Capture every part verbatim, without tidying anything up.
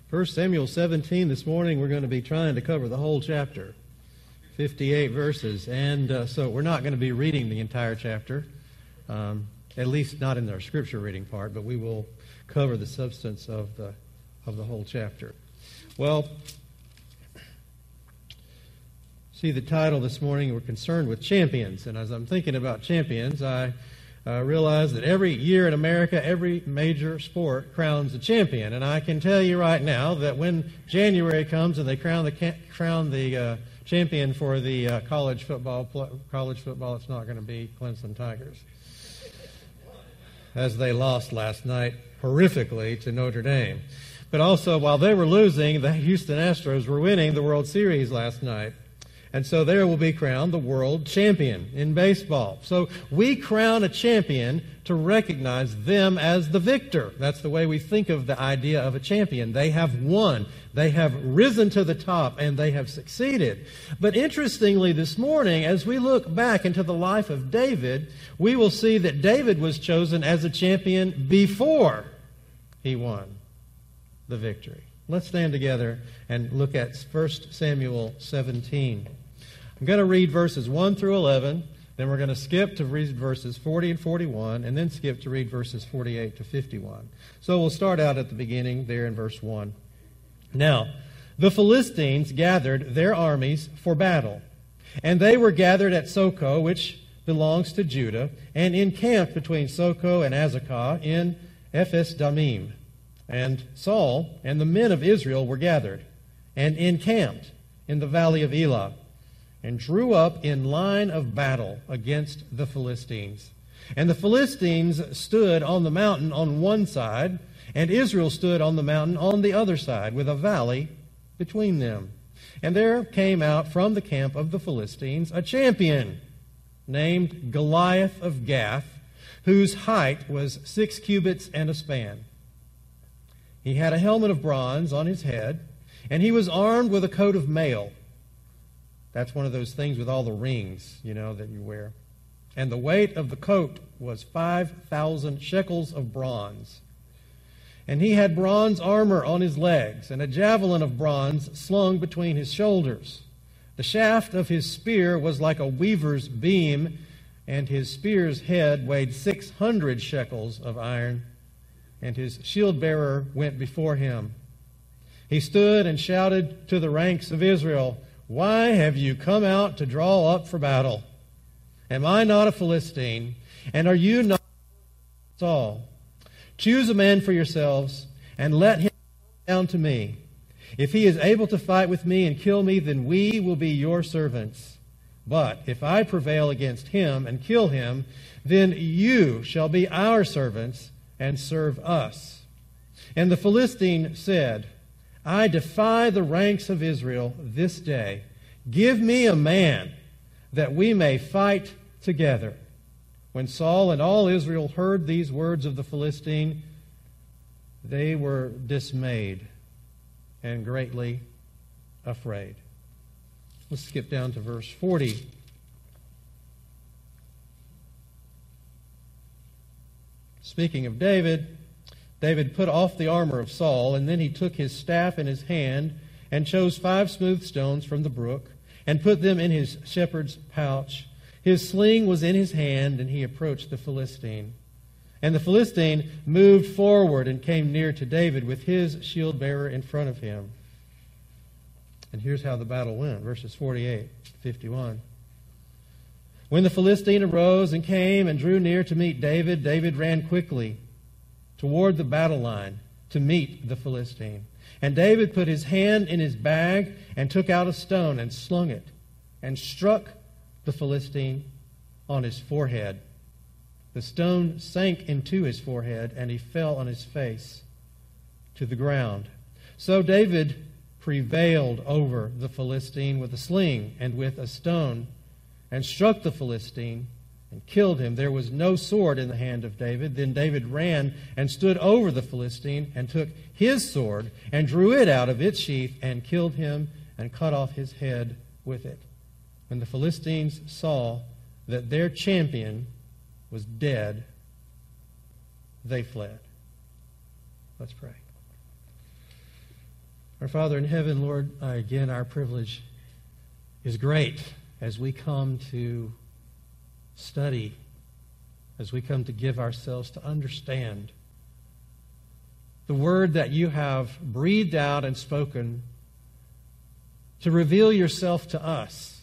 First Samuel seventeen this morning, we're going to be trying to cover the whole chapter, fifty-eight verses. And uh, so we're not going to be reading the entire chapter, um, at least not in our scripture reading part, but we will cover the substance of the, of the whole chapter. Well, see the title this morning, we're concerned with champions. And as I'm thinking about champions, I uh, realize that every year in America, every major sport crowns a champion. And I can tell you right now that when January comes and they crown the crown the uh, champion for the uh, college football, college football, it's not going to be Clemson Tigers, as they lost last night horrifically to Notre Dame. But also, while they were losing, the Houston Astros were winning the World Series last night. And so there will be crowned the world champion in baseball. So we crown a champion to recognize them as the victor. That's the way we think of the idea of a champion. They have won. They have risen to the top, and they have succeeded. But interestingly, this morning, as we look back into the life of David, we will see that David was chosen as a champion before he won the victory. Let's stand together and look at First Samuel seventeen. I'm going to read verses one through eleven, then we're going to skip to read verses forty and forty-one, and then skip to read verses forty-eight to fifty-one. So we'll start out at the beginning there in verse one. Now, the Philistines gathered their armies for battle, and they were gathered at Socoh, which belongs to Judah, and encamped between Socoh and Azekah in Ephes-Dammim. And Saul and the men of Israel were gathered and encamped in the valley of Elah and drew up in line of battle against the Philistines. And the Philistines stood on the mountain on one side, and Israel stood on the mountain on the other side, with a valley between them. And there came out from the camp of the Philistines a champion named Goliath of Gath, whose height was six cubits and a span. He had a helmet of bronze on his head, and he was armed with a coat of mail. That's one of those things with all the rings, you know, that you wear. And the weight of the coat was five thousand shekels of bronze. And he had bronze armor on his legs, and a javelin of bronze slung between his shoulders. The shaft of his spear was like a weaver's beam, and his spear's head weighed six hundred shekels of iron. And his shield-bearer went before him. He stood and shouted to the ranks of Israel, "Why have you come out to draw up for battle? Am I not a Philistine? And are you not Saul? Choose a man for yourselves, and let him come down to me. If he is able to fight with me and kill me, then we will be your servants. But if I prevail against him and kill him, then you shall be our servants and serve us." And the Philistine said, "I defy the ranks of Israel this day. Give me a man that we may fight together." When Saul and all Israel heard these words of the Philistine, they were dismayed and greatly afraid. Let's skip down to verse forty. Speaking of David, David put off the armor of Saul, and then he took his staff in his hand and chose five smooth stones from the brook and put them in his shepherd's pouch. His sling was in his hand, and he approached the Philistine. And the Philistine moved forward and came near to David with his shield-bearer in front of him. And here's how the battle went, verses forty-eight to fifty-one. When the Philistine arose and came and drew near to meet David, David ran quickly toward the battle line to meet the Philistine. And David put his hand in his bag and took out a stone and slung it and struck the Philistine on his forehead. The stone sank into his forehead, and he fell on his face to the ground. So David prevailed over the Philistine with a sling and with a stone, and struck the Philistine and killed him. There was no sword in the hand of David. Then David ran and stood over the Philistine and took his sword and drew it out of its sheath and killed him and cut off his head with it. When the Philistines saw that their champion was dead, they fled. Let's pray. Our Father in heaven, Lord, uh, again, our privilege is great as we come to study, as we come to give ourselves to understand the word that you have breathed out and spoken to reveal yourself to us,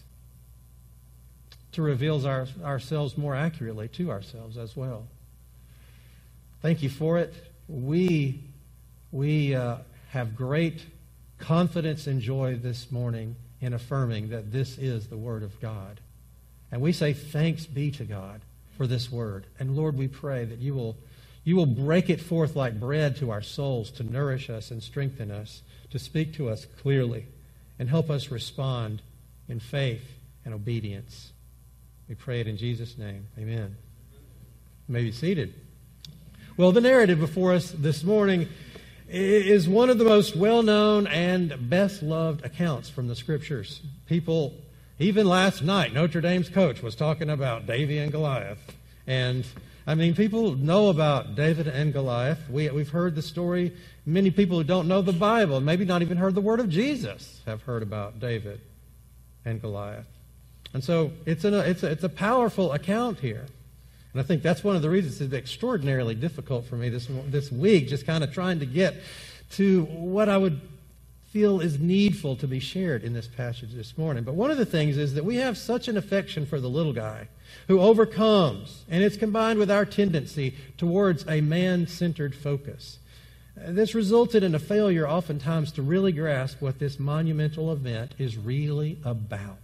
to reveal our, ourselves more accurately to ourselves as well. Thank you for it. We, we uh, have great confidence and joy this morning in affirming that this is the Word of God. And we say thanks be to God for this Word. And Lord, we pray that you will, you will break it forth like bread to our souls to nourish us and strengthen us, to speak to us clearly, and help us respond in faith and obedience. We pray it in Jesus' name. Amen. You may be seated. Well, the narrative before us this morning is one of the most well-known and best-loved accounts from the Scriptures. People, even last night, Notre Dame's coach was talking about David and Goliath. And, I mean, people know about David and Goliath. We, we've heard the story. Many people who don't know the Bible, maybe not even heard the word of Jesus, have heard about David and Goliath. And so it's, an, it's, a, it's a powerful account here. And I think that's one of the reasons it's extraordinarily difficult for me this, this week, just kind of trying to get to what I would feel is needful to be shared in this passage this morning. But one of the things is that we have such an affection for the little guy who overcomes, and it's combined with our tendency towards a man-centered focus. This resulted in a failure oftentimes to really grasp what this monumental event is really about.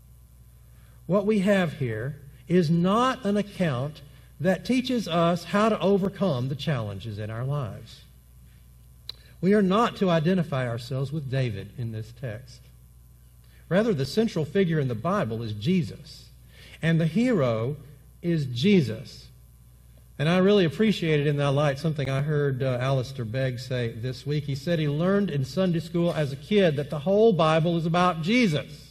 What we have here is not an account that teaches us how to overcome the challenges in our lives. We are not to identify ourselves with David in this text. Rather, the central figure in the Bible is Jesus, and the hero is Jesus. And I really appreciated in that light something I heard uh, Alistair Begg say this week. He said he learned in Sunday school as a kid that the whole Bible is about Jesus.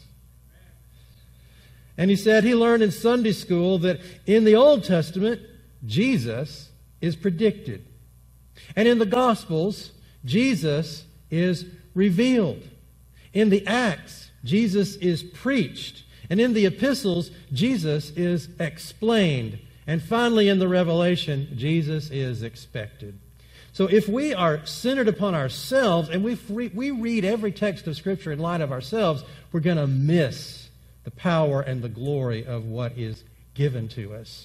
And he said he learned in Sunday school that in the Old Testament, Jesus is predicted. And in the Gospels, Jesus is revealed. In the Acts, Jesus is preached. And in the epistles, Jesus is explained. And finally, in the Revelation, Jesus is expected. So if we are centered upon ourselves and we we read every text of Scripture in light of ourselves, we're going to miss the power and the glory of what is given to us.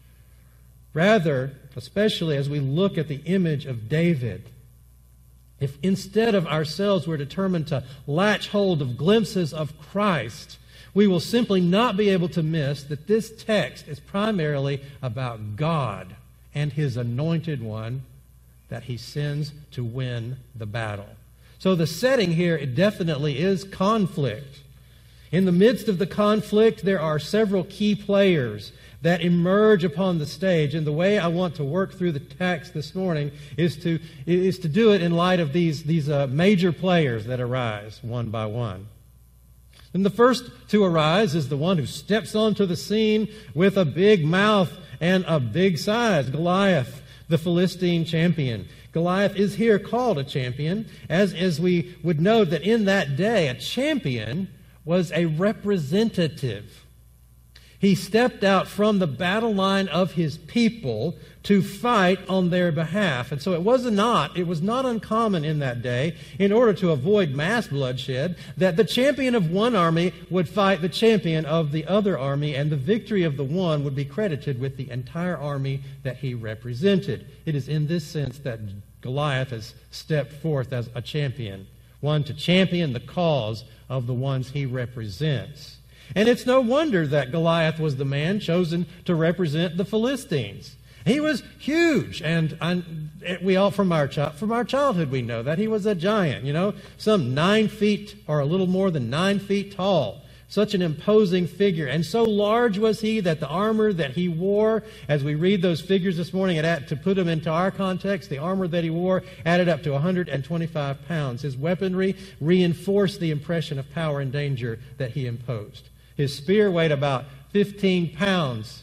Rather, especially as we look at the image of David, if instead of ourselves we're determined to latch hold of glimpses of Christ, we will simply not be able to miss that this text is primarily about God and His anointed one that He sends to win the battle. So the setting here, it definitely is conflict. In the midst of the conflict, there are several key players that emerge upon the stage. And the way I want to work through the text this morning is to, is to do it in light of these, these uh, major players that arise one by one. And the first to arise is the one who steps onto the scene with a big mouth and a big size, Goliath, the Philistine champion. Goliath is here called a champion, as, as we would know that in that day, a champion was a representative. He stepped out from the battle line of his people to fight on their behalf. And so it was not, it was not uncommon in that day, in order to avoid mass bloodshed, that the champion of one army would fight the champion of the other army, and the victory of the one would be credited with the entire army that he represented. It is in this sense that Goliath has stepped forth as a champion, one to champion the cause of the ones he represents. And it's no wonder that Goliath was the man chosen to represent the Philistines. He was huge, and I, we all from our from our childhood we know that he was a giant. You know, some nine feet or a little more than nine feet tall. Such an imposing figure, and so large was he that the armor that he wore, as we read those figures this morning, it had, to put them into our context, the armor that he wore added up to one hundred twenty-five pounds. His weaponry reinforced the impression of power and danger that he imposed. His spear weighed about fifteen pounds,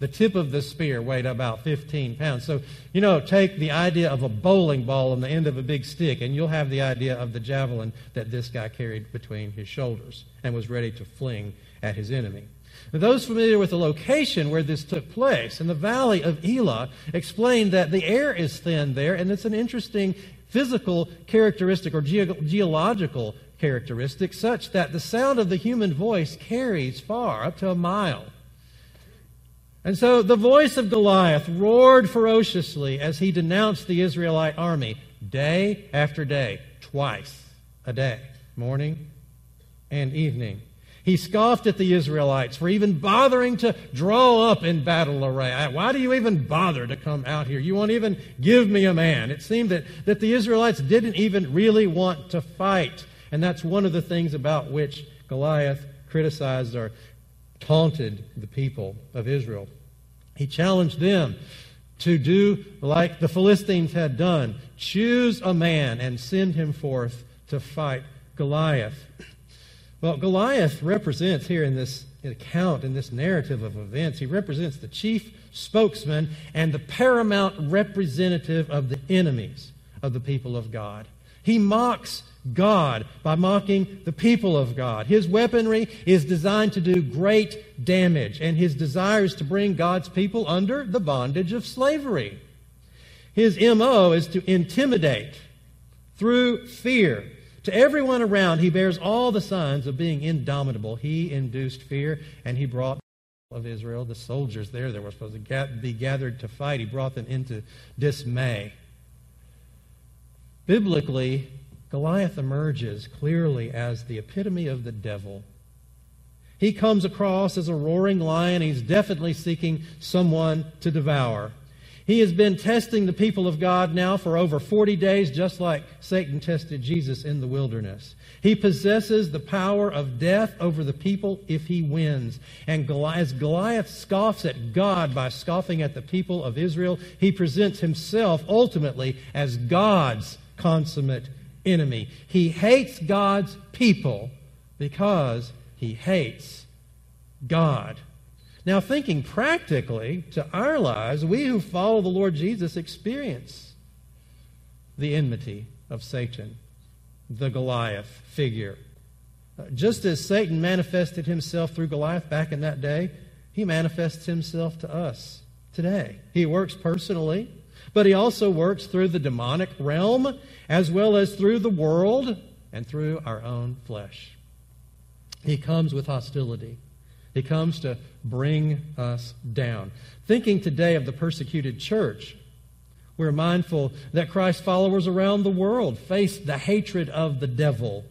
The tip of the spear weighed about fifteen pounds. So, you know, take the idea of a bowling ball on the end of a big stick, and you'll have the idea of the javelin that this guy carried between his shoulders and was ready to fling at his enemy. Now, those familiar with the location where this took place, in the valley of Elah, explained that the air is thin there, and it's an interesting physical characteristic or ge- geological characteristic such that the sound of the human voice carries far, up to a mile. And so the voice of Goliath roared ferociously as he denounced the Israelite army day after day, twice a day, morning and evening. He scoffed at the Israelites for even bothering to draw up in battle array. Why do you even bother to come out here? You won't even give me a man. It seemed that, that the Israelites didn't even really want to fight. And that's one of the things about which Goliath criticized or taunted the people of Israel. He challenged them to do like the Philistines had done. Choose a man and send him forth to fight Goliath. Well, Goliath represents here in this account, in this narrative of events, he represents the chief spokesman and the paramount representative of the enemies of the people of God. He mocks God by mocking the people of God. His weaponry is designed to do great damage, and his desire is to bring God's people under the bondage of slavery. His M O is to intimidate through fear. To everyone around, he bears all the signs of being indomitable. He induced fear, and he brought of Israel, the soldiers there that were supposed to be gathered to fight, he brought them into dismay. Biblically, Goliath emerges clearly as the epitome of the devil. He comes across as a roaring lion. He's definitely seeking someone to devour. He has been testing the people of God now for over forty days, just like Satan tested Jesus in the wilderness. He possesses the power of death over the people if he wins. And as Goliath scoffs at God by scoffing at the people of Israel, he presents himself ultimately as God's consummate enemy. He hates God's people because he hates God. Now, thinking practically to our lives, we who follow the Lord Jesus experience the enmity of Satan, the Goliath figure. Just as Satan manifested himself through Goliath back in that day, he manifests himself to us today. He works personally, but he also works through the demonic realm as well as through the world and through our own flesh. He comes with hostility. He comes to bring us down. Thinking today of the persecuted church, we're mindful that Christ's followers around the world face the hatred of the devil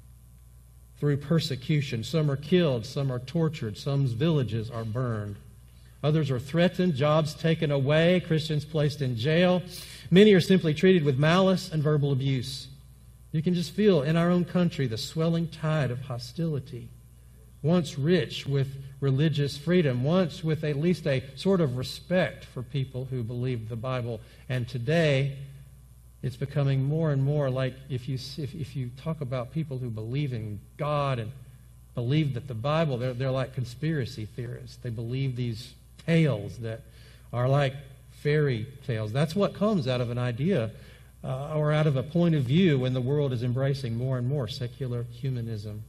through persecution. Some are killed, some are tortured, some villages are burned. Others are threatened, jobs taken away, Christians placed in jail. Many are simply treated with malice and verbal abuse. You can just feel in our own country the swelling tide of hostility. Once rich with religious freedom, once with at least a sort of respect for people who believed the Bible. And today, it's becoming more and more like if you if, if you talk about people who believe in God and believe that the Bible, they're, they're like conspiracy theorists. They believe these tales that are like fairy tales. That's what comes out of an idea uh, or out of a point of view when the world is embracing more and more secular humanism.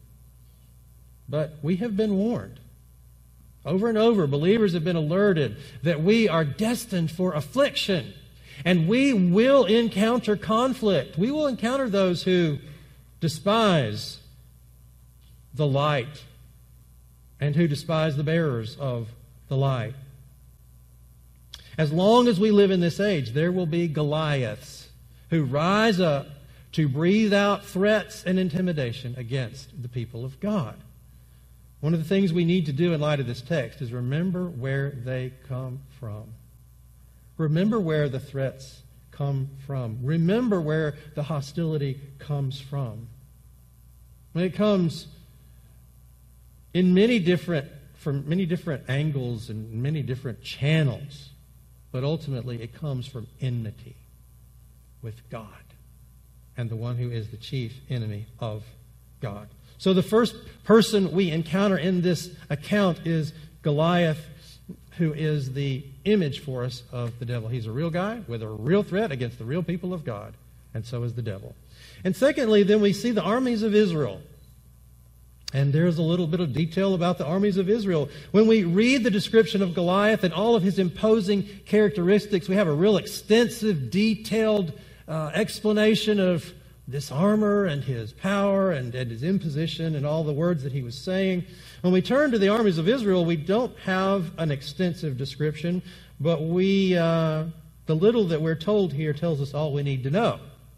But we have been warned. Over and over, believers have been alerted that we are destined for affliction. And we will encounter conflict. We will encounter those who despise the light and who despise the bearers of the light. As long as we live in this age, there will be Goliaths who rise up to breathe out threats and intimidation against the people of God. One of the things we need to do in light of this text is remember where they come from. Remember where the threats come from. Remember where the hostility comes from. When it comes in many different, from many different angles and many different channels, but ultimately it comes from enmity with God and the one who is the chief enemy of God. So the first person we encounter in this account is Goliath, who is the image for us of the devil. He's a real guy with a real threat against the real people of God, and so is the devil. And secondly, then we see the armies of Israel. And there's a little bit of detail about the armies of Israel. When we read the description of Goliath and all of his imposing characteristics, we have a real extensive, detailed uh, explanation of this armor and his power and, and his imposition and all the words that he was saying. When we turn to the armies of Israel, we don't have an extensive description, but we uh, the little that we're told here tells us all we need to know.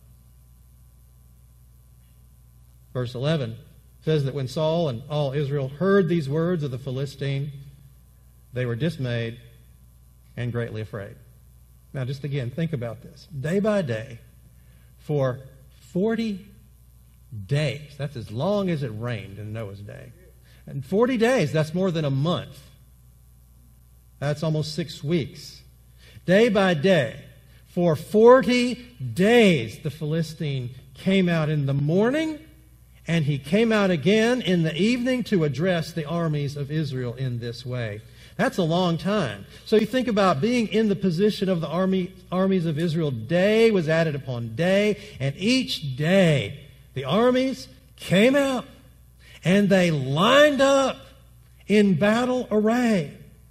Verse eleven says that when Saul and all Israel heard these words of the Philistine, they were dismayed and greatly afraid. Now, just again, think about this. Day by day, for forty days, that's as long as it rained in Noah's day. And forty days, that's more than a month. That's almost six weeks. Day by day, for forty days, the Philistine came out in the morning, and he came out again in the evening to address the armies of Israel in this way. That's a long time. So you think about being in the position of the army, armies of Israel. Day was added upon day, and each day the armies came out and they lined up in battle array.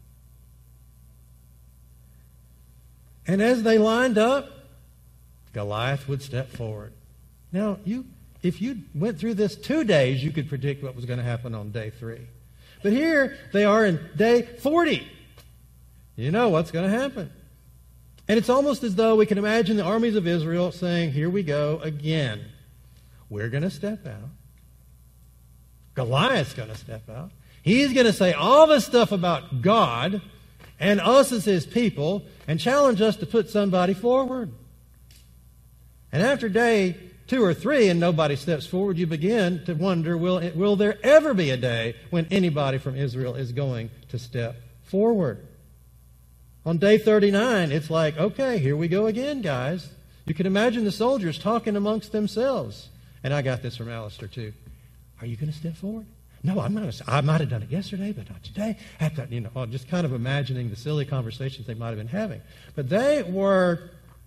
And as they lined up, Goliath would step forward. Now, you If you went through this two days, you could predict what was going to happen on day three. But here they are in day forty. You know what's going to happen. And it's almost as though we can imagine the armies of Israel saying, here we go again. We're going to step out. Goliath's going to step out. He's going to say all this stuff about God and us as his people and challenge us to put somebody forward. And after day two or three and nobody steps forward, you begin to wonder, will, will there ever be a day when anybody from Israel is going to step forward? On day thirty-nine, it's like, okay, here we go again, guys. You can imagine the soldiers talking amongst themselves. And I got this from Alistair, too. Are you going to step forward? No, I'm not. I might have done it yesterday, but not today. After, you know, just kind of imagining the silly conversations they might have been having. But they were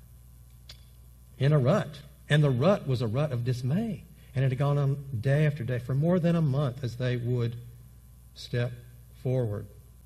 in a rut. And the rut was a rut of dismay. And it had gone on day after day for more than a month as they would step forward.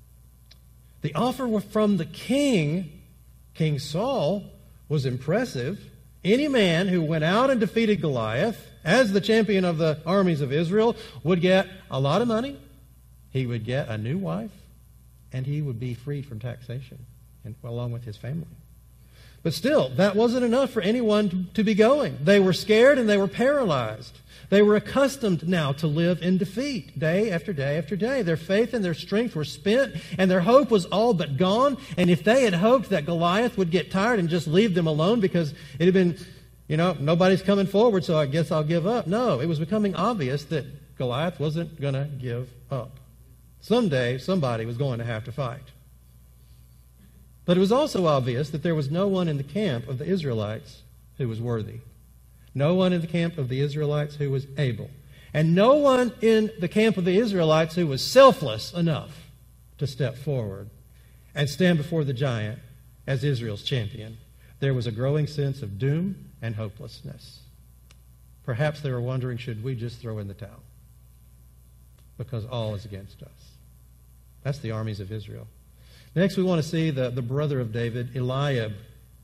The offer from the king, King Saul, was impressive. Any man who went out and defeated Goliath as the champion of the armies of Israel would get a lot of money. He would get a new wife. And he would be freed from taxation, and, along with his family. But still, that wasn't enough for anyone to, to be going. They were scared and they were paralyzed. They were accustomed now to live in defeat day after day after day. Their faith and their strength were spent, and their hope was all but gone. And if they had hoped that Goliath would get tired and just leave them alone because it had been, you know, nobody's coming forward, so I guess I'll give up. No, it was becoming obvious that Goliath wasn't going to give up. Someday, somebody was going to have to fight. But it was also obvious that there was no one in the camp of the Israelites who was worthy. No one in the camp of the Israelites who was able. And no one in the camp of the Israelites who was selfless enough to step forward and stand before the giant as Israel's champion. There was a growing sense of doom and hopelessness. Perhaps they were wondering, should we just throw in the towel? Because all is against us. That's the armies of Israel. Next, we want to see the, the brother of David, Eliab.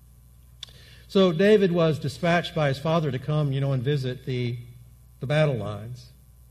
So David was dispatched by his father to come, you know, and visit the, the battle lines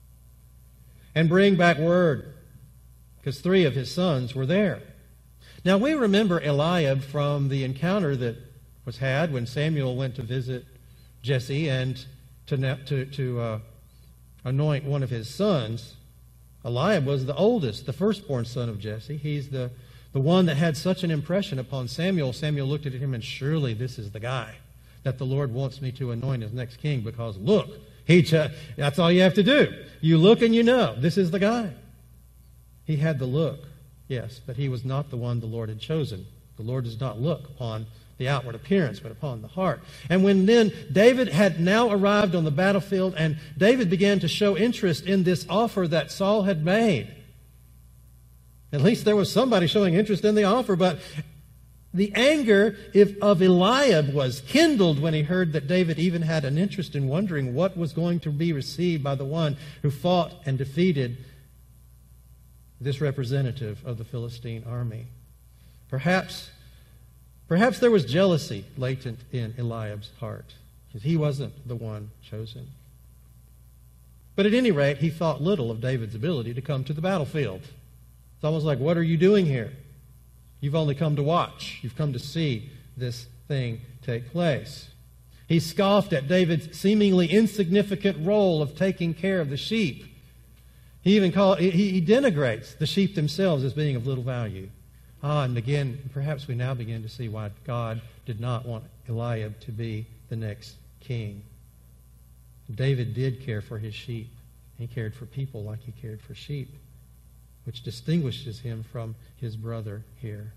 and bring back word, because three of his sons were there. Now, we remember Eliab from the encounter that was had when Samuel went to visit Jesse and to, to, to uh, anoint one of his sons. Eliab was the oldest, the firstborn son of Jesse. He's the The one that had such an impression upon Samuel. Samuel looked at him and, surely this is the guy that the Lord wants me to anoint as next king, because look, he ch- that's all you have to do. You look and you know, this is the guy. He had the look, yes, but he was not the one the Lord had chosen. The Lord does not look upon the outward appearance, but upon the heart. And when then David had now arrived on the battlefield, and David began to show interest in this offer that Saul had made, At least there was somebody showing interest in the offer, but the anger if, of Eliab was kindled when he heard that David even had an interest in wondering what was going to be received by the one who fought and defeated this representative of the Philistine army. Perhaps, perhaps there was jealousy latent in Eliab's heart, because he wasn't the one chosen. But at any rate, he thought little of David's ability to come to the battlefield. It's almost like, what are you doing here? You've only come to watch. You've come to see this thing take place. He scoffed at David's seemingly insignificant role of taking care of the sheep. He even called, he, he denigrates the sheep themselves as being of little value. Ah, and again, perhaps we now begin to see why God did not want Eliab to be the next king. David did care for his sheep. He cared for people like he cared for sheep, which distinguishes him from his brother here.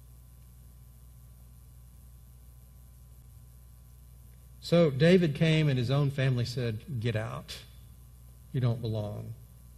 So David came and his own family said, "Get out. You don't belong.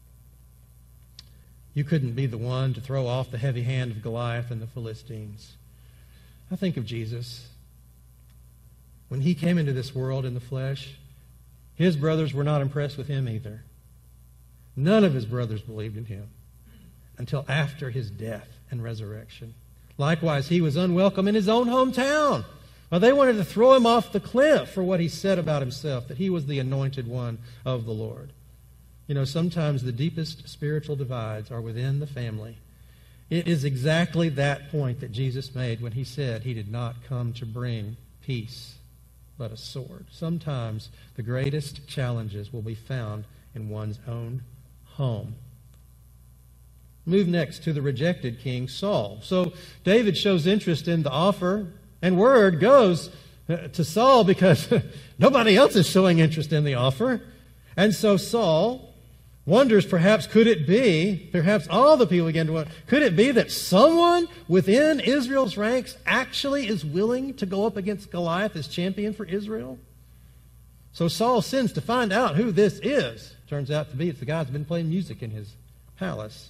You couldn't be the one to throw off the heavy hand of Goliath and the Philistines." I think of Jesus. When he came into this world in the flesh, his brothers were not impressed with him either. None of his brothers believed in him until after his death and resurrection. Likewise, he was unwelcome in his own hometown. Well, they wanted to throw him off the cliff for what he said about himself, that he was the anointed one of the Lord. You know, sometimes the deepest spiritual divides are within the family. It is exactly that point that Jesus made when he said he did not come to bring peace, but a sword. Sometimes the greatest challenges will be found in one's own home. Move next to the rejected king, Saul. So David shows interest in the offer, and word goes to Saul because nobody else is showing interest in the offer. And so Saul wonders, perhaps, could it be, perhaps all the people begin to wonder, could it be that someone within Israel's ranks actually is willing to go up against Goliath as champion for Israel? So Saul sends to find out who this is. Turns out to be it's the guy who's been playing music in his palace.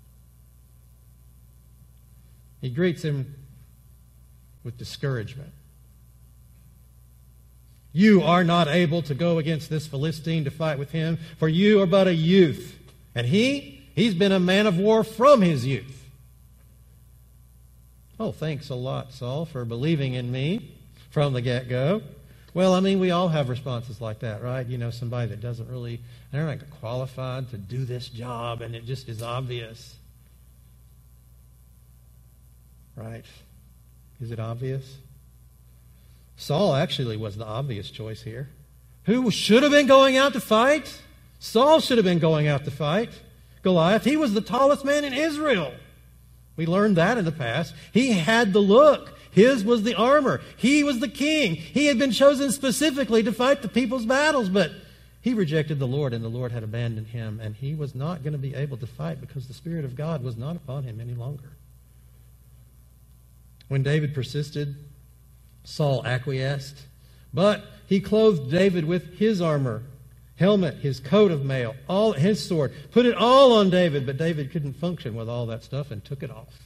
He greets him with discouragement. "You are not able to go against this Philistine to fight with him, for you are but a youth. And he, he's been a man of war from his youth." "Oh, thanks a lot, Saul, for believing in me from the get-go." Well, I mean, we all have responses like that, right? You know, somebody that doesn't really, they're not qualified to do this job, and it just is obvious. Right? Is it obvious? Saul actually was the obvious choice here. Who should have been going out to fight? Saul should have been going out to fight Goliath. He was the tallest man in Israel. We learned that in the past. He had the look. His was the armor. He was the king. He had been chosen specifically to fight the people's battles, but he rejected the Lord, and the Lord had abandoned him, and he was not going to be able to fight because the Spirit of God was not upon him any longer. When David persisted, Saul acquiesced, but he clothed David with his armor, helmet, his coat of mail, all his sword, put it all on David, but David couldn't function with all that stuff and took it off.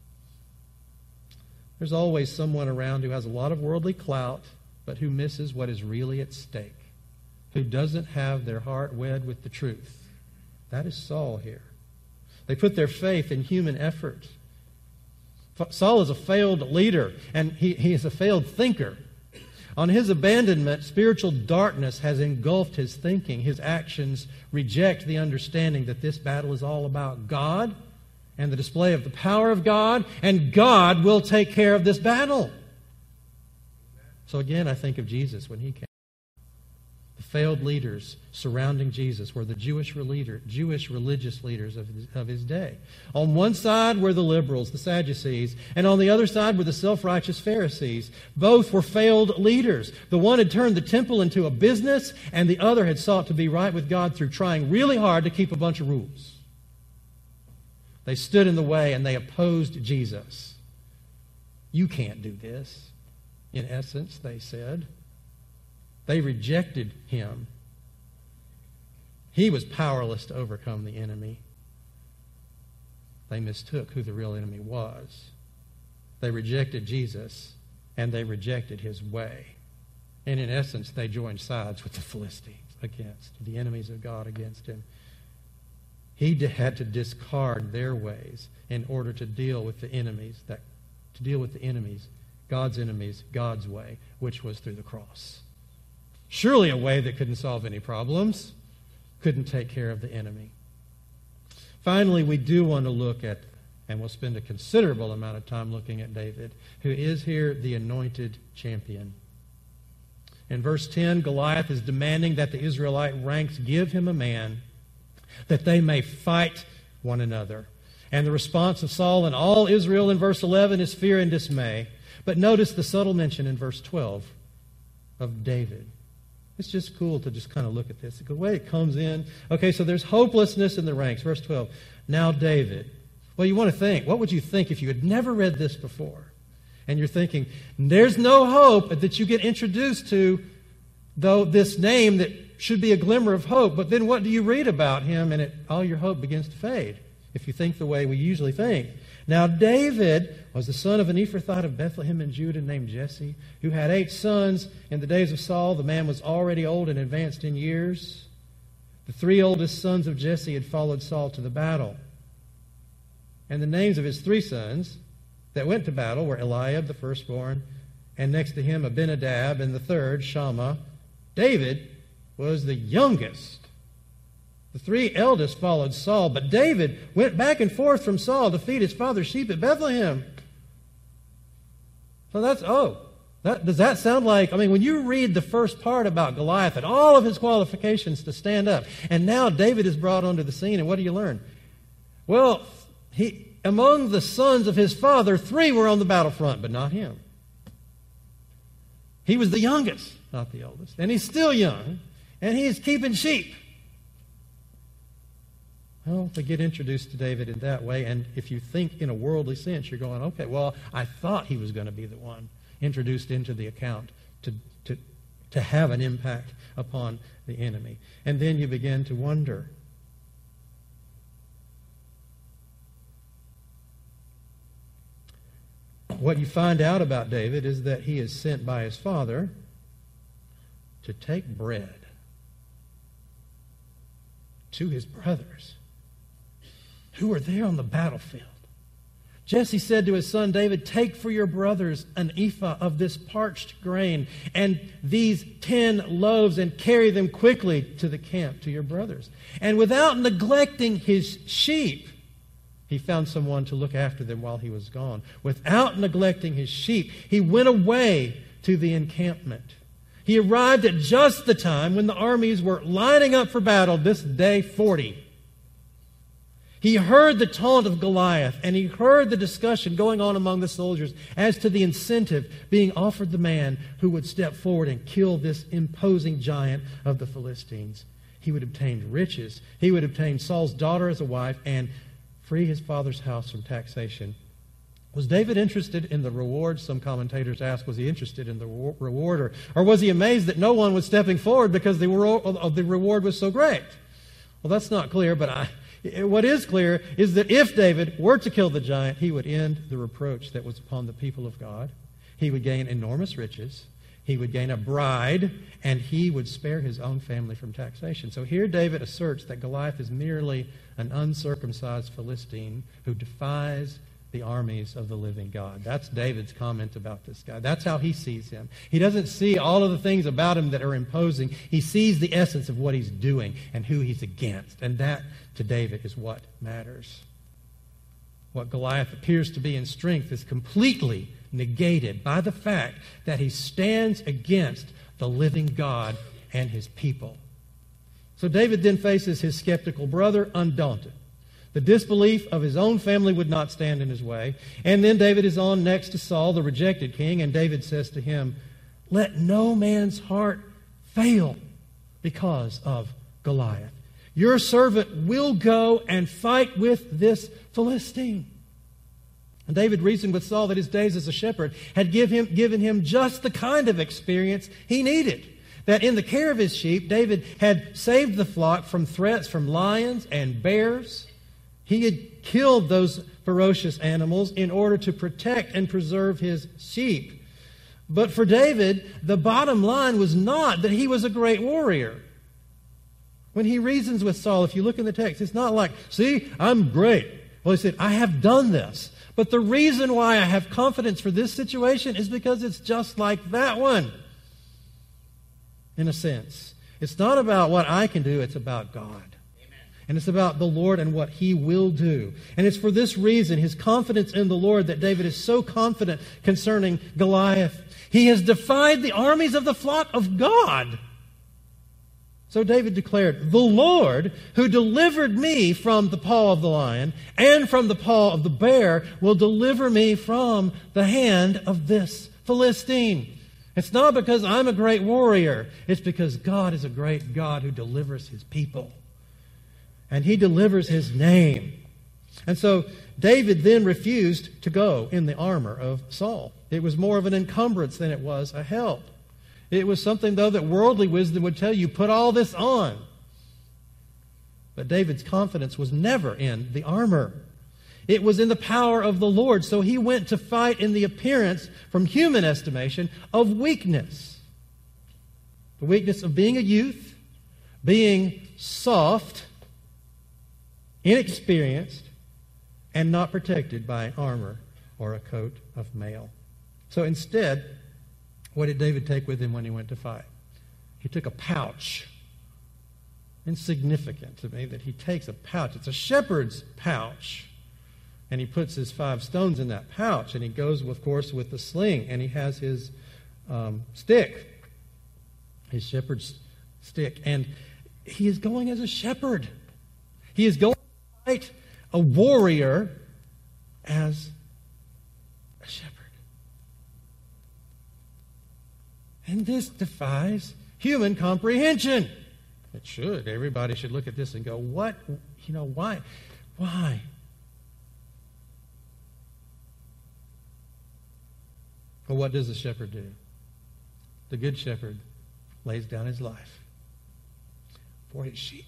There's always someone around who has a lot of worldly clout, but who misses what is really at stake, who doesn't have their heart wed with the truth. That is Saul here. They put their faith in human effort. Saul is a failed leader, and he, he is a failed thinker. On his abandonment, spiritual darkness has engulfed his thinking. His actions reject the understanding that this battle is all about God and the display of the power of God, and God will take care of this battle. So again, I think of Jesus when he came. The failed leaders surrounding Jesus were the Jewish leader, Jewish religious leaders of his, of his day. On one side were the liberals, the Sadducees, and on the other side were the self-righteous Pharisees. Both were failed leaders. The one had turned the temple into a business, and the other had sought to be right with God through trying really hard to keep a bunch of rules. They stood in the way and they opposed Jesus. You can't do this, in essence, they said. They rejected him. He was powerless to overcome the enemy. they mistook who the real enemy was. They rejected Jesus, and they rejected his way. And in essence, they joined sides with the Philistines against, the enemies of God against him. He had to discard their ways in order to deal with the enemies, that to deal with the enemies, God's enemies, God's way, which was through the cross. Surely a way that couldn't solve any problems, couldn't take care of the enemy. Finally, we do want to look at, and we'll spend a considerable amount of time looking at David, who is here the anointed champion. In verse ten, Goliath is demanding that the Israelite ranks give him a man that they may fight one another. And the response of Saul and all Israel in verse eleven is fear and dismay. But notice the subtle mention in verse twelve of David. It's just cool to just kind of look at this. The way it comes in. Okay, so there's hopelessness in the ranks. Verse twelve. Now David. Well, you want to think. What would you think if you had never read this before? And you're thinking, there's no hope that you get introduced to, though, this name that should be a glimmer of hope. But then what do you read about him, and it, all your hope begins to fade, if you think the way we usually think. Now David was the son of an Ephrathite of Bethlehem in Judah named Jesse, who had eight sons. In the days of Saul, the man was already old and advanced in years. The three oldest sons of Jesse had followed Saul to the battle. And the names of his three sons that went to battle were Eliab, the firstborn, and next to him Abinadab, and the third, Shammah. David was the youngest. The three eldest followed Saul, but David went back and forth from Saul to feed his father's sheep at Bethlehem. So that's, oh, that, does that sound like, I mean, when you read the first part about Goliath and all of his qualifications to stand up, and now David is brought onto the scene, and what do you learn? Well, he, among the sons of his father, three were on the battlefront, but not him. He was the youngest, not the oldest, and he's still young, and he's keeping sheep. Well, they get introduced to David in that way, and if you think in a worldly sense, you're going, okay, well, I thought he was going to be the one introduced into the account to, to, to have an impact upon the enemy. And then you begin to wonder, what you find out about David is that he is sent by his father to take bread to his brothers who are there on the battlefield. Jesse said to his son David, take for your brothers an ephah of this parched grain and these ten loaves and carry them quickly to the camp to your brothers. And without neglecting his sheep, he found someone to look after them while he was gone. Without neglecting his sheep, he went away to the encampment. He arrived at just the time when the armies were lining up for battle, this day forty. He heard the taunt of Goliath, and he heard the discussion going on among the soldiers as to the incentive being offered the man who would step forward and kill this imposing giant of the Philistines. He would obtain riches. He would obtain Saul's daughter as a wife and free his father's house from taxation. Was David interested in the reward? Some commentators ask, was he interested in the reward? Or, or was he amazed that no one was stepping forward because the reward was so great? Well, that's not clear, but I... What is clear is that if David were to kill the giant, he would end the reproach that was upon the people of God. He would gain enormous riches. He would gain a bride, and he would spare his own family from taxation. So here David asserts that Goliath is merely an uncircumcised Philistine who defies the armies of the living God. That's David's comment about this guy. That's how he sees him. He doesn't see all of the things about him that are imposing. He sees the essence of what he's doing and who he's against. And that, to David, is what matters. What Goliath appears to be in strength is completely negated by the fact that he stands against the living God and his people. So David then faces his skeptical brother undaunted. The disbelief of his own family would not stand in his way. And then David is on next to Saul, the rejected king, and David says to him, let no man's heart fail because of Goliath. Your servant will go and fight with this Philistine. And David reasoned with Saul that his days as a shepherd had give him, given him just the kind of experience he needed. That in the care of his sheep, David had saved the flock from threats from lions and bears. He had killed those ferocious animals in order to protect and preserve his sheep. But for David, the bottom line was not that he was a great warrior. When he reasons with Saul, if you look in the text, it's not like, see, I'm great. Well, he said, I have done this. But the reason why I have confidence for this situation is because it's just like that one, in a sense. It's not about what I can do, it's about God. Amen. And it's about the Lord and what He will do. And it's for this reason, his confidence in the Lord, that David is so confident concerning Goliath. He has defied the armies of the flock of God. So David declared, the Lord who delivered me from the paw of the lion and from the paw of the bear will deliver me from the hand of this Philistine. It's not because I'm a great warrior. It's because God is a great God who delivers His people. And He delivers His name. And so David then refused to go in the armor of Saul. It was more of an encumbrance than it was a help. It was something, though, that worldly wisdom would tell you, put all this on. But David's confidence was never in the armor. It was in the power of the Lord. So he went to fight in the appearance, from human estimation, of weakness. The weakness of being a youth, being soft, inexperienced, and not protected by armor or a coat of mail. So instead, what did David take with him when he went to fight? He took a pouch. Insignificant to me that he takes a pouch. It's a shepherd's pouch. And he puts his five stones in that pouch. And he goes, of course, with the sling. And he has his um, stick. His shepherd's stick. And he is going as a shepherd. He is going to fight a warrior as a shepherd. And this defies human comprehension. It should. Everybody should look at this and go, what? You know, why? Why? Well, what does the shepherd do? The good shepherd lays down his life for his sheep.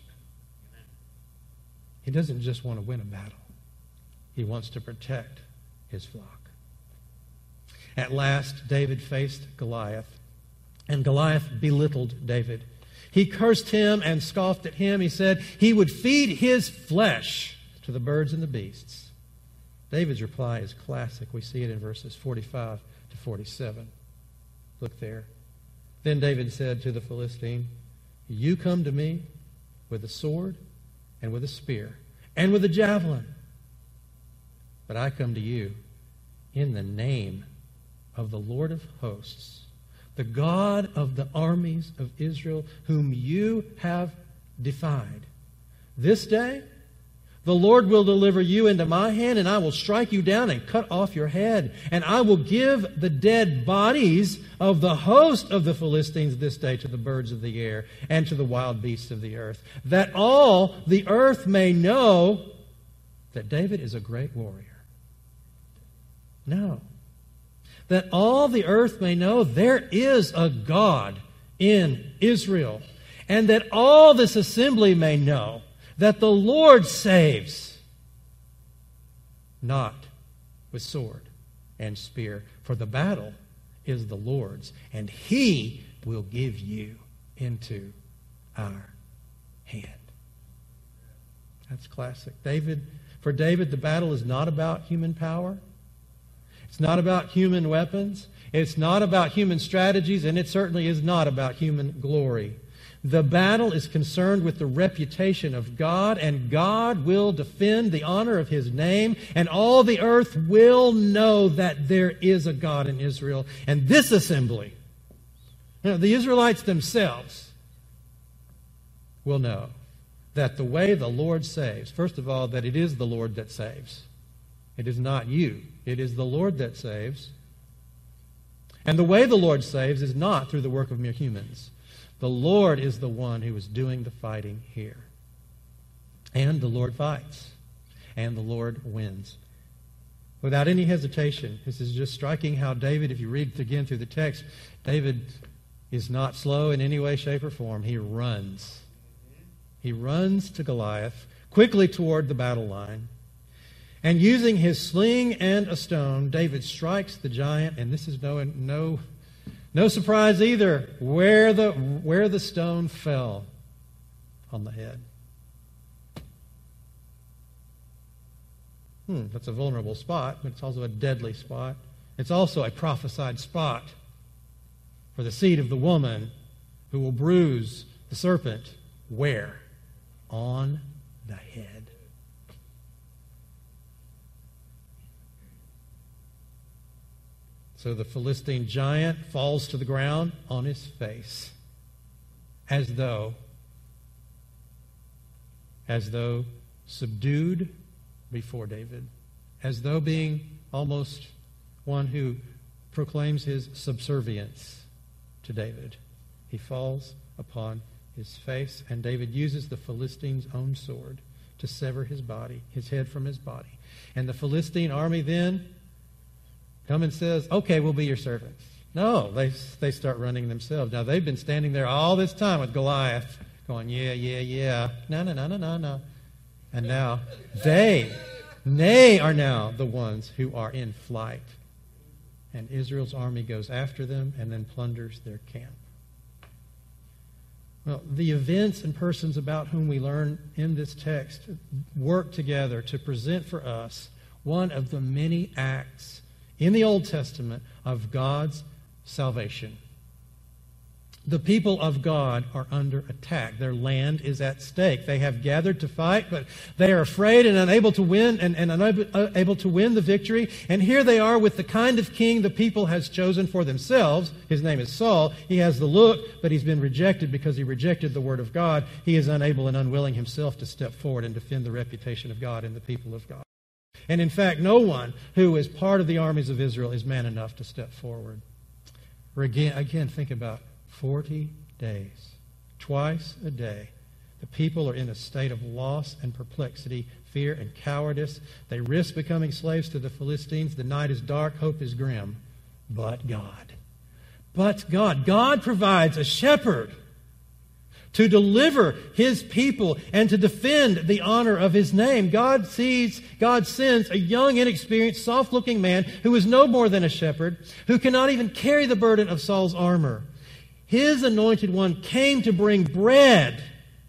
He doesn't just want to win a battle. He wants to protect his flock. At last, David faced Goliath. And Goliath belittled David. He cursed him and scoffed at him. He said he would feed his flesh to the birds and the beasts. David's reply is classic. We see it in verses forty-five to forty-seven. Look there. Then David said to the Philistine, you come to me with a sword and with a spear and with a javelin. But I come to you in the name of the Lord of hosts, the God of the armies of Israel, whom you have defied. This day, the Lord will deliver you into my hand, and I will strike you down and cut off your head. And I will give the dead bodies of the host of the Philistines this day to the birds of the air and to the wild beasts of the earth, that all the earth may know that David is a great warrior. No. That all the earth may know there is a God in Israel, and that all this assembly may know that the Lord saves, not with sword and spear, for the battle is the Lord's, and He will give you into our hand. That's classic. David, for David, the battle is not about human power. It's not about human weapons. It's not about human strategies, and it certainly is not about human glory. The battle is concerned with the reputation of God, and God will defend the honor of His name, and all the earth will know that there is a God in Israel. And this assembly, you know, the Israelites themselves, will know that the way the Lord saves, first of all, that it is the Lord that saves. It is not you. It is the Lord that saves. And the way the Lord saves is not through the work of mere humans. The Lord is the one who is doing the fighting here. And the Lord fights. And the Lord wins. Without any hesitation, this is just striking how David, if you read again through the text, David is not slow in any way, shape, or form. He runs. He runs to Goliath, quickly toward the battle line. And using his sling and a stone, David strikes the giant, and this is no, no, no surprise either, where the, where the stone fell on the head. Hmm, that's a vulnerable spot, but it's also a deadly spot. It's also a prophesied spot for the seed of the woman who will bruise the serpent. Where? On the head. So the Philistine giant falls to the ground on his face, as though, as though subdued before David, as though being almost one who proclaims his subservience to David. He falls upon his face, and David uses the Philistine's own sword to sever his body, his head from his body. And the Philistine army then come and says, okay, we'll be your servants. No, they, they start running themselves. Now, they've been standing there all this time with Goliath going, yeah, yeah, yeah. No, no, no, no, no, no. And now they, they are now the ones who are in flight. And Israel's army goes after them and then plunders their camp. Well, the events and persons about whom we learn in this text work together to present for us one of the many acts in the Old Testament of God's salvation. The people of God are under attack. Their land is at stake. They have gathered to fight, but they are afraid and unable to win and, and unable to win the victory. And here they are with the kind of king the people has chosen for themselves. His name is Saul. He has the look, but he's been rejected because he rejected the word of God. He is unable and unwilling himself to step forward and defend the reputation of God and the people of God. And in fact, no one who is part of the armies of Israel is man enough to step forward. Or again, again, think about forty days, twice a day. The people are in a state of loss and perplexity, fear and cowardice. They risk becoming slaves to the Philistines. The night is dark, hope is grim. But God. But God. God provides a shepherd to deliver his people and to defend the honor of his name. God sees, God sends a young, inexperienced, soft-looking man who is no more than a shepherd, who cannot even carry the burden of Saul's armor. His anointed one came to bring bread,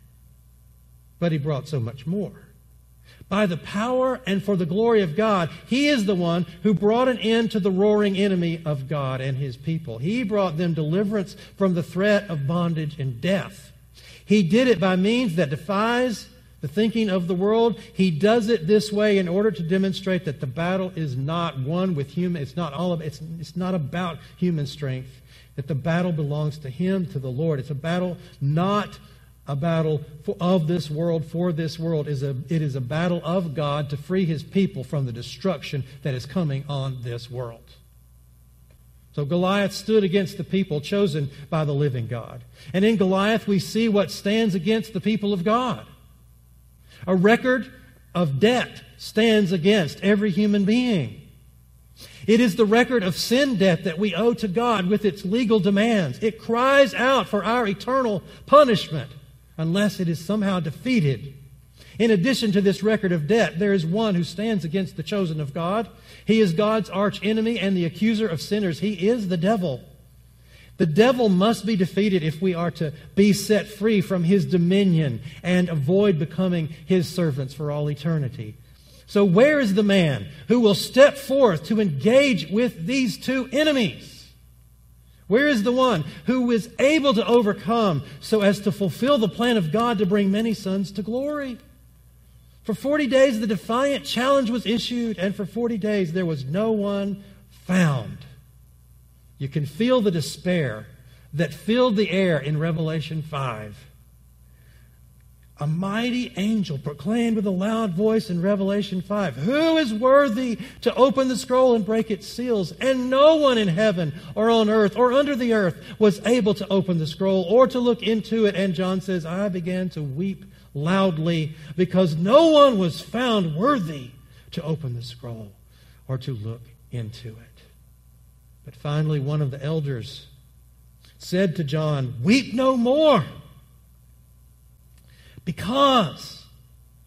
but he brought so much more. By the power and for the glory of God, he is the one who brought an end to the roaring enemy of God and his people. He brought them deliverance from the threat of bondage and death. He did it by means that defies the thinking of the world. He does it this way in order to demonstrate that the battle is not won with human. It's not all of it's it's not about human strength. That the battle belongs to him, to the Lord. It's a battle not a battle for, of this world for this world. It is a it is a battle of God to free his people from the destruction that is coming on this world. So Goliath stood against the people chosen by the living God. And in Goliath we see what stands against the people of God. A record of debt stands against every human being. It is the record of sin debt that we owe to God with its legal demands. It cries out for our eternal punishment unless it is somehow defeated. In addition to this record of debt, there is one who stands against the chosen of God. He is God's arch enemy and the accuser of sinners. He is the devil. The devil must be defeated if we are to be set free from his dominion and avoid becoming his servants for all eternity. So where is the man who will step forth to engage with these two enemies? Where is the one who is able to overcome so as to fulfill the plan of God to bring many sons to glory? For forty days the defiant challenge was issued, and for forty days there was no one found. You can feel the despair that filled the air in Revelation five. A mighty angel proclaimed with a loud voice in Revelation five, "Who is worthy to open the scroll and break its seals?" And no one in heaven or on earth or under the earth was able to open the scroll or to look into it. And John says, I began to weep loudly because no one was found worthy to open the scroll or to look into it. But finally, one of the elders said to John, "Weep no more, because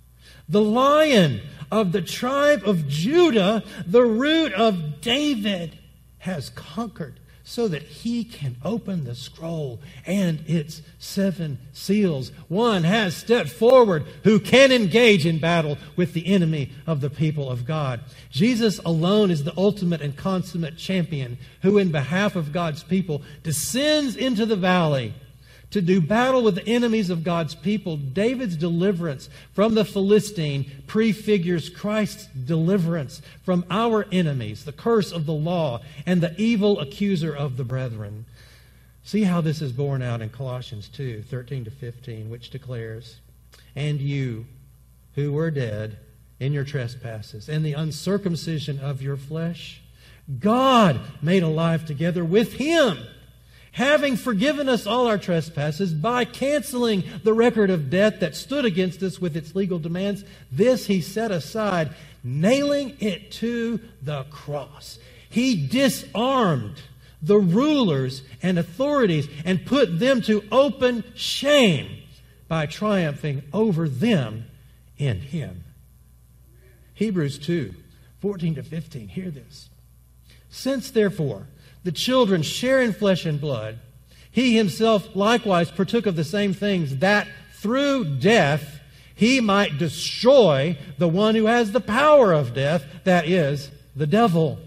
The Lion of the tribe of Judah, the root of David, has conquered so that he can open the scroll and its seven seals. One has stepped forward who can engage in battle with the enemy of the people of God. Jesus alone is the ultimate and consummate champion who, in behalf of God's people, descends into the valley to do battle with the enemies of God's people. David's deliverance from the Philistine prefigures Christ's deliverance from our enemies, the curse of the law and the evil accuser of the brethren. See how this is borne out in Colossians two, thirteen to fifteen, which declares, "And you who were dead in your trespasses and the uncircumcision of your flesh, God made alive together with Him, having forgiven us all our trespasses by canceling the record of debt that stood against us with its legal demands. This He set aside, nailing it to the cross. He disarmed the rulers and authorities and put them to open shame by triumphing over them in Him." Hebrews two, fourteen to fifteen. Hear this. "Since, therefore, the children share in flesh and blood, He Himself likewise partook of the same things, that through death He might destroy the one who has the power of death, that is, the devil,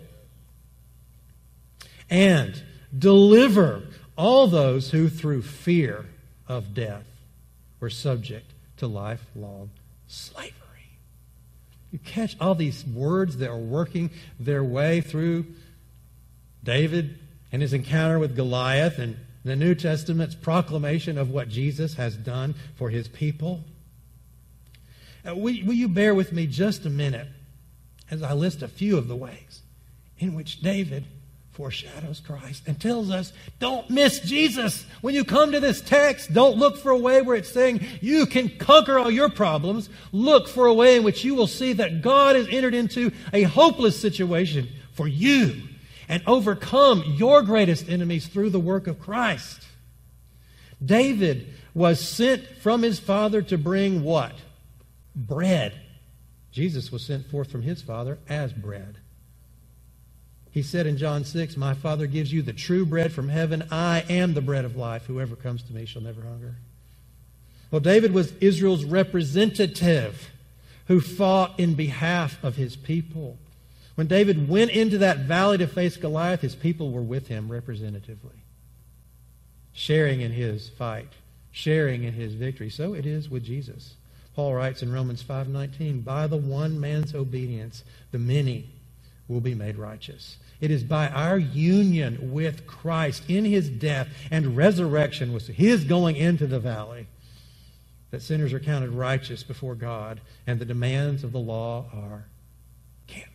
and deliver all those who through fear of death were subject to lifelong slavery." You catch all these words that are working their way through David and his encounter with Goliath and the New Testament's proclamation of what Jesus has done for His people. Uh, will, will you bear with me just a minute as I list a few of the ways in which David foreshadows Christ and tells us, don't miss Jesus. When you come to this text, don't look for a way where it's saying you can conquer all your problems. Look for a way in which you will see that God has entered into a hopeless situation for you and overcome your greatest enemies through the work of Christ. David was sent from his father to bring what? Bread. Jesus was sent forth from His Father as bread. He said in John six, "My Father gives you the true bread from heaven. I am the bread of life. Whoever comes to me shall never hunger." Well, David was Israel's representative who fought in behalf of his people. When David went into that valley to face Goliath, his people were with him representatively, sharing in his fight, sharing in his victory. So it is with Jesus. Paul writes in Romans five nineteen, "By the one man's obedience, the many will be made righteous." It is by our union with Christ in His death and resurrection, with His going into the valley, that sinners are counted righteous before God and the demands of the law are canceled.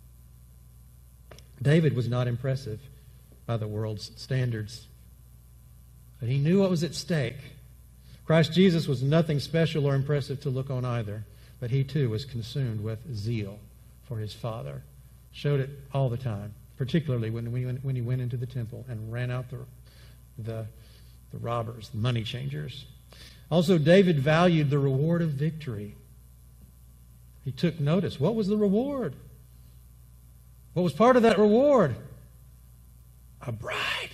David was not impressive by the world's standards, but he knew what was at stake. Christ Jesus was nothing special or impressive to look on either, but He too was consumed with zeal for His Father. Showed it all the time, particularly when, we, when He went into the temple and ran out the, the, the robbers, the money changers. Also, David valued the reward of victory. He took notice. What was the reward? What was part of that reward? A bride.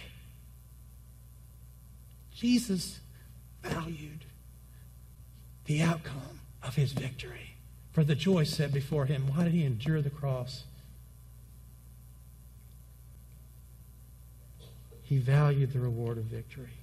Jesus valued the outcome of His victory. For the joy set before Him, why did He endure the cross? He valued the reward of victory.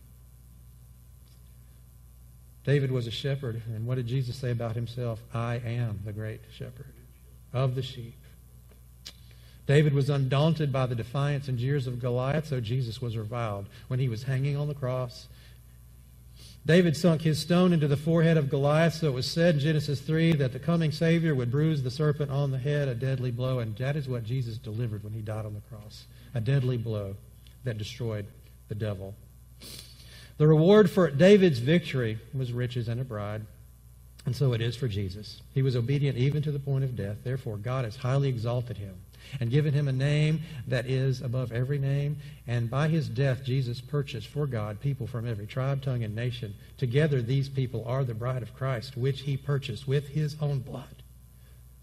David was a shepherd, and what did Jesus say about Himself? I am the great shepherd of the sheep. David was undaunted by the defiance and jeers of Goliath, so Jesus was reviled when He was hanging on the cross. David sunk his stone into the forehead of Goliath, so it was said in Genesis three that the coming Savior would bruise the serpent on the head, a deadly blow, and that is what Jesus delivered when He died on the cross, a deadly blow that destroyed the devil. The reward for David's victory was riches and a bride, and so it is for Jesus. He was obedient even to the point of death. Therefore, God has highly exalted Him and given Him a name that is above every name. And by His death, Jesus purchased for God people from every tribe, tongue, and nation. Together, these people are the bride of Christ, which He purchased with His own blood.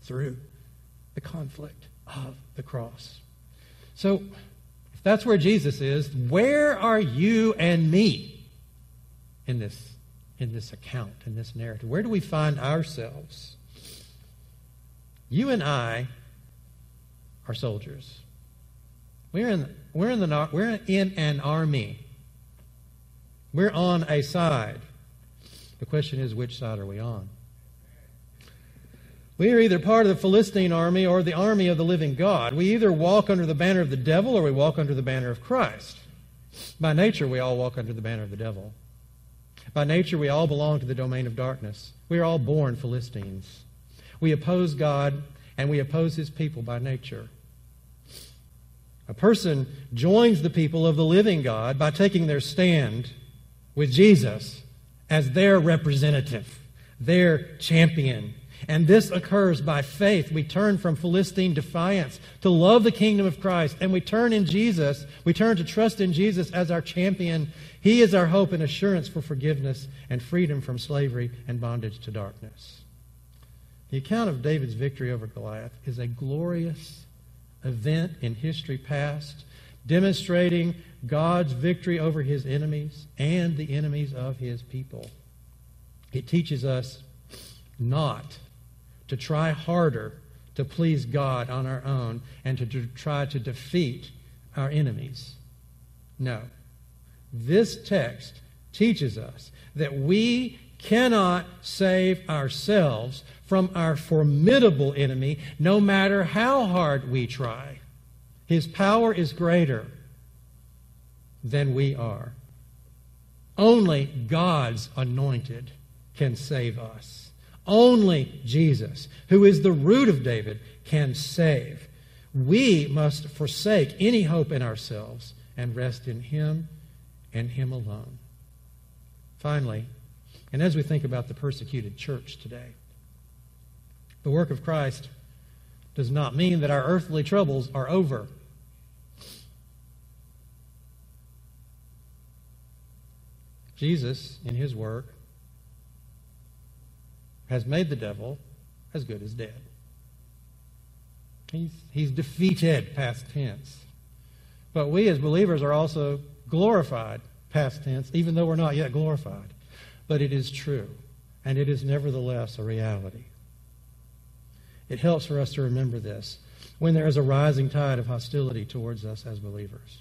through the conflict of the cross. So, if that's where Jesus is, where are you and me in this, in this account, in this narrative? Where do we find ourselves? You and I are soldiers. We're in, we're in, the, we're in an army. We're on a side. The question is, which side are we on? We are either part of the Philistine army or the army of the living God. We either walk under the banner of the devil or we walk under the banner of Christ. By nature, we all walk under the banner of the devil. By nature, we all belong to the domain of darkness. We are all born Philistines. We oppose God and we oppose His people by nature. A person joins the people of the living God by taking their stand with Jesus as their representative, their champion. And this occurs by faith. We turn from Philistine defiance to love the kingdom of Christ. And we turn in Jesus, we turn to trust in Jesus as our champion. He is our hope and assurance for forgiveness and freedom from slavery and bondage to darkness. The account of David's victory over Goliath is a glorious event in history past, demonstrating God's victory over His enemies and the enemies of His people. It teaches us not to try harder to please God on our own and to, to try to defeat our enemies. No. This text teaches us that we cannot save ourselves from our formidable enemy, no matter how hard we try. His power is greater than we are. Only God's anointed can save us. Only Jesus, who is the root of David, can save. We must forsake any hope in ourselves and rest in Him and Him alone. Finally, and as we think about the persecuted church today, the work of Christ does not mean that our earthly troubles are over. Jesus, in His work, has made the devil as good as dead. He's, he's defeated, past tense. But we as believers are also glorified, past tense, even though we're not yet glorified. But it is true, and it is nevertheless a reality. It helps for us to remember this when there is a rising tide of hostility towards us as believers.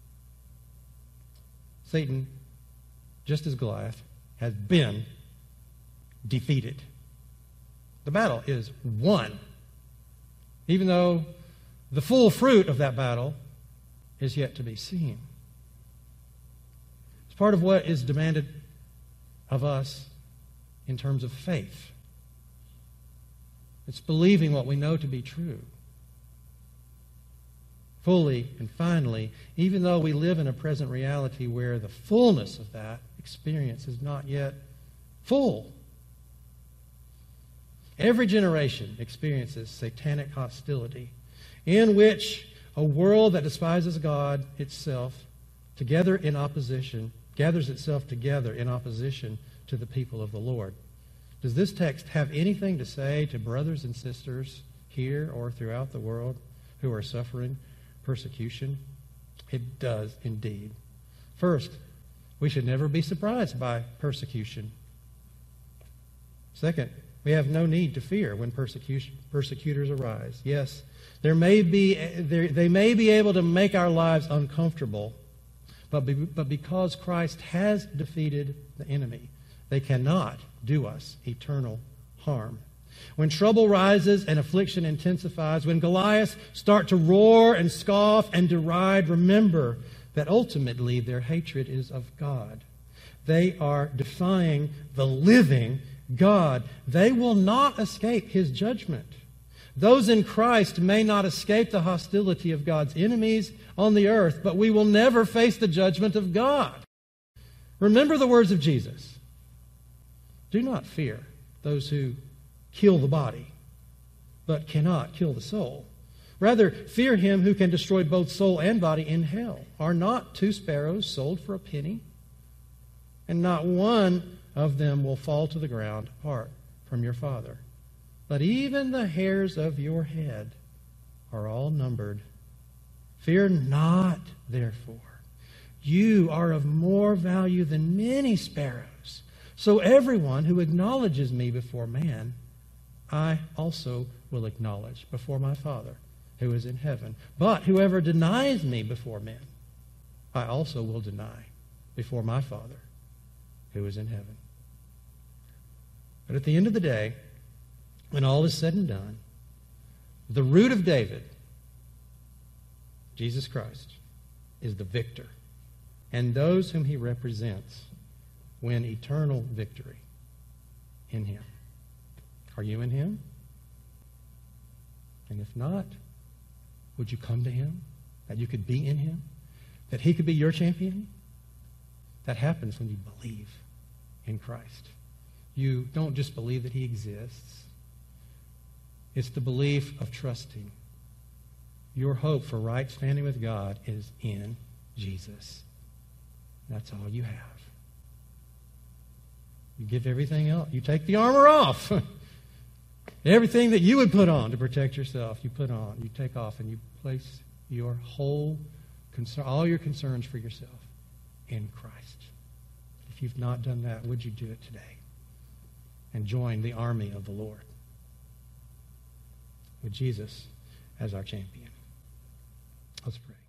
Satan, just as Goliath, has been defeated. The battle is won, even though the full fruit of that battle is yet to be seen. It's part of what is demanded of us in terms of faith. It's believing what we know to be true. Fully and finally, even though we live in a present reality where the fullness of that experience is not yet full. Every generation experiences satanic hostility in which a world that despises God itself together in opposition, gathers itself together in opposition to the people of the Lord. Does this text have anything to say to brothers and sisters here or throughout the world who are suffering persecution? It does indeed. First, we should never be surprised by persecution. Second, we have no need to fear when persecution, persecutors arise. Yes, there may be, they may be able to make our lives uncomfortable, but, be, but because Christ has defeated the enemy, they cannot do us eternal harm. When trouble rises and affliction intensifies, when Goliaths start to roar and scoff and deride, remember that ultimately their hatred is of God. They are defying the living God. They will not escape His judgment. Those in Christ may not escape the hostility of God's enemies on the earth, but we will never face the judgment of God. Remember the words of Jesus. Do not fear those who kill the body, but cannot kill the soul. Rather, fear Him who can destroy both soul and body in hell. Are not two sparrows sold for a penny? And not one of them will fall to the ground apart from your Father. but even the hairs of your head are all numbered. Fear not, therefore. You are of more value than many sparrows. So everyone who acknowledges me before man, I also will acknowledge before my Father who is in heaven. But whoever denies me before men, I also will deny before my Father who is in heaven. But at the end of the day, when all is said and done, the root of David, Jesus Christ, is the victor. And those whom he represents win eternal victory in him. Are you in him? And if not, would you come to him? That you could be in him? That he could be your champion? That happens when you believe in Christ. You don't just believe that he exists. It's the belief of trusting. Your hope for right standing with God is in Jesus. That's all you have. You give everything else. You take the armor off. Everything that you would put on to protect yourself, you put on. You take off and you place your whole concern, all your concerns for yourself in Christ. If you've not done that, would you do it today? And join the army of the Lord with Jesus as our champion. Let's pray.